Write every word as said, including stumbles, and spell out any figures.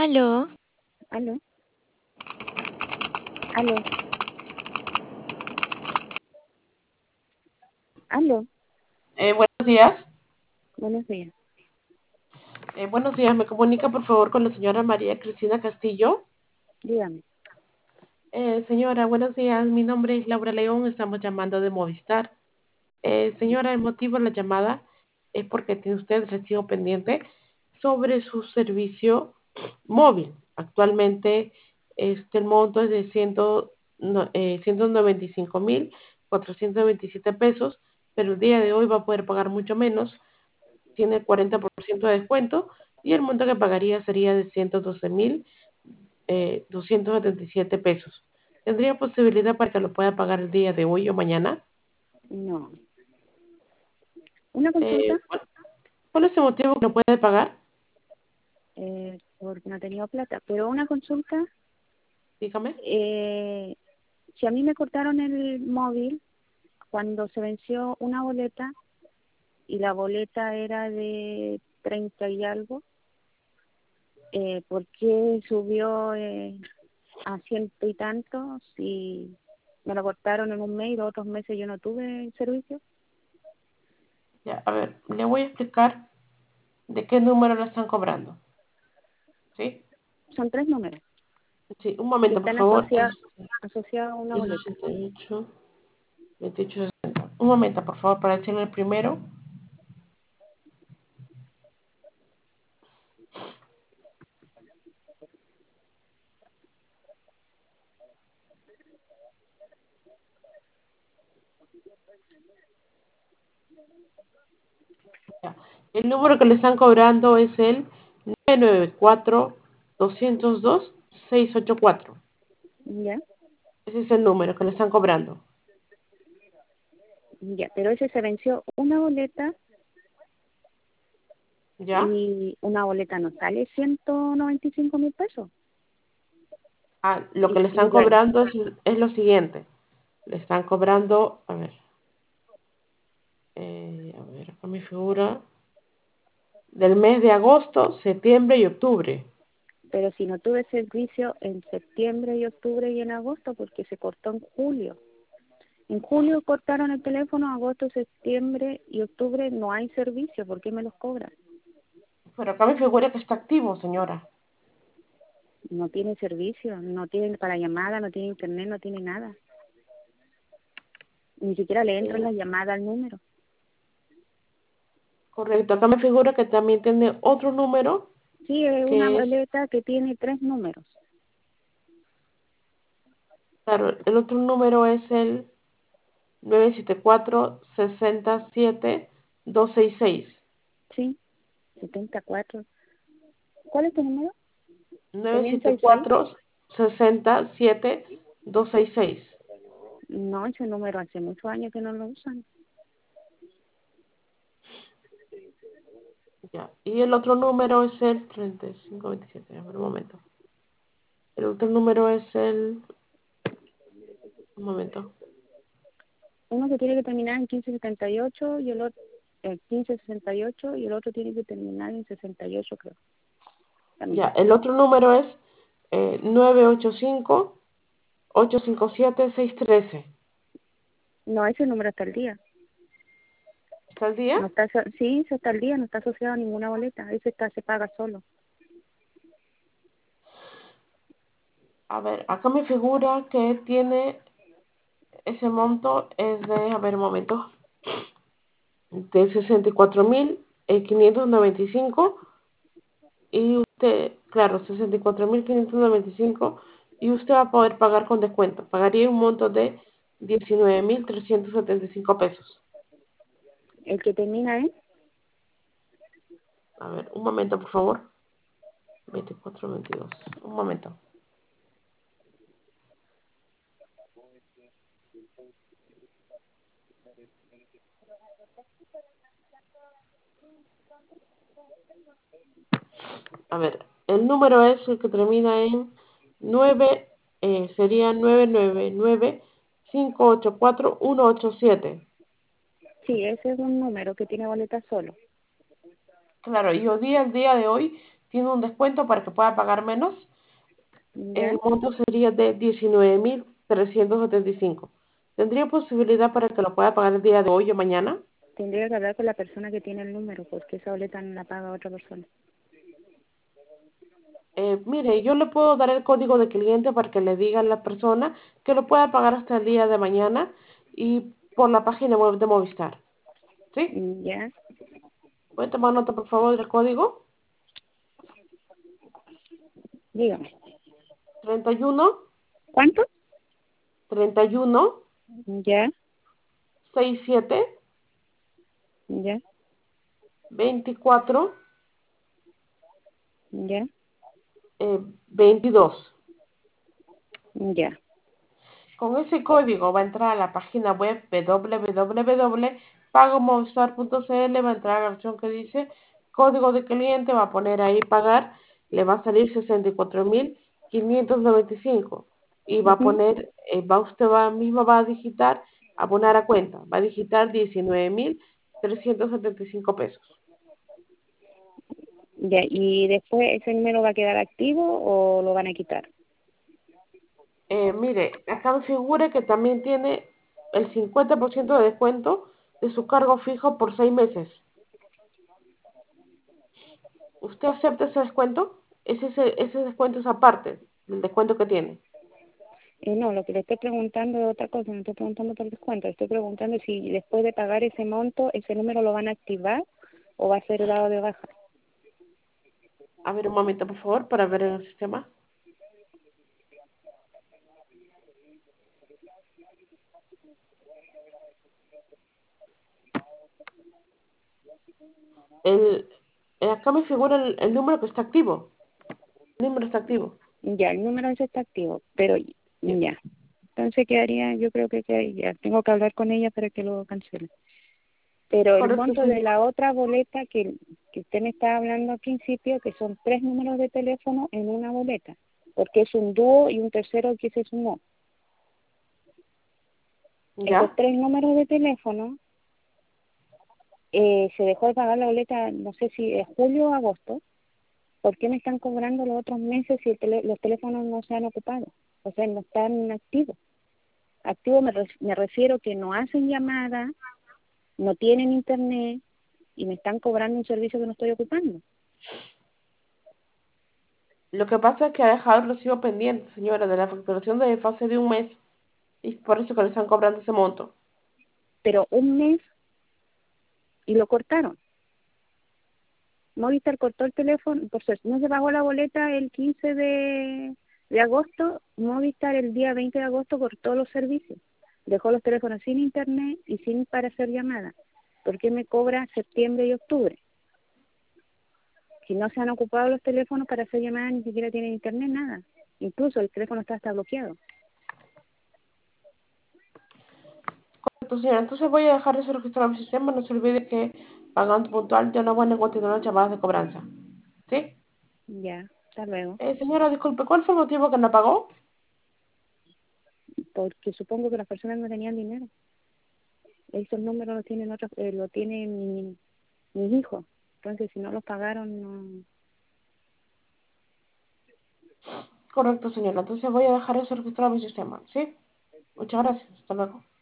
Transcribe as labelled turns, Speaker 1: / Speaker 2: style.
Speaker 1: Aló,
Speaker 2: Aló, aló, aló,
Speaker 3: Eh, buenos días.
Speaker 2: buenos días.
Speaker 3: Eh, buenos días. ¿Me comunica, por favor, con la señora María Cristina Castillo?
Speaker 2: Dígame.
Speaker 3: Eh, señora, buenos días. Mi nombre es Laura León. Estamos llamando de Movistar. Eh, señora, el motivo de la llamada es porque tiene usted recibo pendiente sobre su servicio móvil. Actualmente, este, el monto es de ciento, no, eh, ciento noventa y cinco mil cuatrocientos veintisiete pesos, pero el día de hoy va a poder pagar mucho menos. Tiene el cuarenta por ciento de descuento y el monto que pagaría sería de ciento doce mil doscientos setenta y siete pesos. ¿Tendría posibilidad para que lo pueda pagar el día de hoy o mañana?
Speaker 2: No. Una
Speaker 3: Eh,
Speaker 2: consulta,
Speaker 3: ¿cuál, cuál es el motivo que no puede pagar?
Speaker 2: eh, porque no he tenido plata, pero una consulta,
Speaker 3: Dígame.
Speaker 2: eh, si a mí me cortaron el móvil cuando se venció una boleta y la boleta era de treinta y algo, eh, ¿por qué subió eh, a ciento y tantos si me lo cortaron en un mes y los otros meses yo no tuve el servicio?
Speaker 3: Ya, a ver, le voy a explicar de qué número lo están cobrando. ¿Sí?
Speaker 2: Son tres números
Speaker 3: Sí, un
Speaker 2: que
Speaker 3: momento, por
Speaker 2: están
Speaker 3: favor. Es,
Speaker 2: asociados asociados a una
Speaker 3: es
Speaker 2: boleta.
Speaker 3: ochenta y ocho, veintiocho, sesenta. Un momento, por favor, para decirle el primero. Ya. El número que le están cobrando es el nueve nueve cuatro dos cero dos seis ocho cuatro.
Speaker 2: ¿Ya?
Speaker 3: Ese es el número que le están cobrando.
Speaker 2: Ya, pero ese se venció una boleta
Speaker 3: ¿Ya?
Speaker 2: y una boleta no sale ciento noventa y cinco mil pesos.
Speaker 3: Ah, lo que
Speaker 2: Y,
Speaker 3: le
Speaker 2: y
Speaker 3: están
Speaker 2: la,
Speaker 3: cobrando es, es lo siguiente. Le están cobrando, a ver, eh, a ver, acá mi figura, del mes de agosto, septiembre y octubre.
Speaker 2: pero si no tuve servicio en septiembre y octubre y en agosto porque se cortó en julio. En julio cortaron el teléfono, agosto, septiembre y octubre no hay servicio. ¿Por qué me los cobran?
Speaker 3: Pero acá mi figura que está activo, señora.
Speaker 2: No tiene servicio, no tiene para llamada, no tiene internet, no tiene nada. Ni siquiera le entra
Speaker 3: Eh,
Speaker 2: la llamada al número.
Speaker 3: correcto, acá me figura que también tiene otro número,
Speaker 2: Sí, es una
Speaker 3: que es,
Speaker 2: boleta que tiene tres números.
Speaker 3: claro, el otro número es el nueve siete cuatro seis siete dos seis seis.
Speaker 2: Sí, setenta y cuatro. ¿Cuál es tu número?
Speaker 3: nueve
Speaker 2: ¿Comienza
Speaker 3: siete
Speaker 2: el seis?
Speaker 3: cuatro seis siete dos seis seis.
Speaker 2: No, ese número hace muchos años que no lo usan.
Speaker 3: Ya. Y el otro número es el treinta y cinco veintisiete. A ver, un momento. El otro número es el... Un momento.
Speaker 2: Uno que tiene que terminar en quince setenta y ocho y el otro en quince sesenta y ocho y el otro tiene que terminar en sesenta y ocho, creo. También.
Speaker 3: Ya, el otro número es eh, nueve ocho cinco ocho cinco siete seis uno tres.
Speaker 2: No, ese número está al día.
Speaker 3: ¿Está el día?
Speaker 2: No está, aso- sí, ese está al día, no está asociado a ninguna boleta. Ese está, se paga solo.
Speaker 3: A ver, acá me figura que tiene ese monto es de, a ver, un momento, de sesenta y cuatro mil quinientos noventa y cinco y usted, claro, sesenta y cuatro mil quinientos noventa y cinco y usted va a poder pagar con descuento. Pagaría un monto de diecinueve mil trescientos setenta y cinco pesos.
Speaker 2: El que termina en,
Speaker 3: A ver, un momento, por favor. veinticuatro veintidós. Un momento. A ver, el número es el que termina en nueve, eh, sería nueve nueve nueve cinco ocho cuatro uno ocho siete.
Speaker 2: sí, ese es un número que tiene boleta solo.
Speaker 3: Claro, y hoy día, el día de hoy, tiene un descuento para que pueda pagar menos.
Speaker 2: ya.
Speaker 3: El monto sería de diecinueve mil trescientos setenta y cinco. ¿Tendría posibilidad para que lo pueda pagar el día de hoy o mañana?
Speaker 2: Tendría que hablar con la persona que tiene el número, porque esa boleta no la paga otra persona.
Speaker 3: Eh, mire, yo le puedo dar el código de cliente para que le diga a la persona que lo pueda pagar hasta el día de mañana y por la página web de Movistar. ¿Sí?
Speaker 2: Ya,
Speaker 3: ¿Puede tomar nota, por favor, del código?
Speaker 2: dígame.
Speaker 3: treinta y uno,
Speaker 2: ¿Cuánto?
Speaker 3: treinta y uno,
Speaker 2: Ya,
Speaker 3: sesenta y siete,
Speaker 2: ya,
Speaker 3: veinticuatro,
Speaker 2: ya,
Speaker 3: eh, veintidós.
Speaker 2: ya.
Speaker 3: Con ese código va a entrar a la página web w w w punto pago movistar punto c l, va a entrar a la opción que dice código de cliente, va a poner ahí pagar, le va a salir sesenta y cuatro mil quinientos noventa y cinco y va a
Speaker 2: Ujú.
Speaker 3: poner, eh, va usted va mismo va a digitar, abonar a cuenta, va a digitar diecinueve mil trescientos setenta y cinco pesos.
Speaker 2: Ya, y después ese número va a quedar activo o lo van a quitar.
Speaker 3: Eh, mire, acá me figura que también tiene el cincuenta por ciento de descuento de su cargo fijo por seis meses. ¿Usted acepta ese descuento? Ese, ese, ese descuento es aparte del descuento que tiene.
Speaker 2: Eh, no, lo que le estoy preguntando es otra cosa, no estoy preguntando por el descuento, estoy preguntando si después de pagar ese monto, ese número lo van a activar o va a ser dado de baja.
Speaker 3: A ver, un momento, por favor, para ver en el sistema. El, eh, acá me figura el, el número que está activo. El número está activo.
Speaker 2: Ya, el número ese está activo, pero
Speaker 3: Ya.
Speaker 2: ya. Entonces quedaría, yo creo que quedaría, tengo que hablar con ella para que lo cancele. Pero el
Speaker 3: Correcto,
Speaker 2: monto de
Speaker 3: señor.
Speaker 2: la otra boleta que, que usted me estaba hablando al principio, que son tres números de teléfono en una boleta, porque es un dúo y un tercero que se sumó. Esos
Speaker 3: ¿Ya?
Speaker 2: tres números de teléfono eh, se dejó de pagar la boleta, no sé si es julio o agosto. ¿Por qué me están cobrando los otros meses si el tele- los teléfonos no se han ocupado? O sea, no están activos. Activos me, re- me refiero que no hacen llamadas, no tienen internet y me están cobrando un servicio que no estoy ocupando.
Speaker 3: Lo que pasa es que ha dejado el recibo pendiente, señora, de la facturación de fase de un mes. Y por eso que le están cobrando ese monto.
Speaker 2: Pero un mes y lo cortaron. Movistar cortó el teléfono, por cierto, no se pagó la boleta el quince de, de agosto, Movistar el día veinte de agosto cortó los servicios, dejó los teléfonos sin internet y sin para hacer llamadas. ¿Por qué me cobra septiembre y octubre? Si no se han ocupado los teléfonos para hacer llamadas, ni siquiera tienen internet, nada. Incluso el teléfono está hasta bloqueado.
Speaker 3: Correcto, señora. Entonces voy a dejar eso registrado en mi sistema. No se olvide que pagando puntual ya no van a continuar las llamadas de cobranza. ¿Sí?
Speaker 2: Ya, hasta luego.
Speaker 3: Eh, señora, disculpe, ¿cuál fue el motivo que no pagó?
Speaker 2: Porque supongo que las personas no tenían dinero. Esos números los tienen otros, eh, lo tienen mi, mis hijos. Entonces, si no los pagaron, no.
Speaker 3: Correcto, señora. Entonces voy a dejar eso registrado en mi sistema. ¿Sí? Muchas gracias. Hasta luego.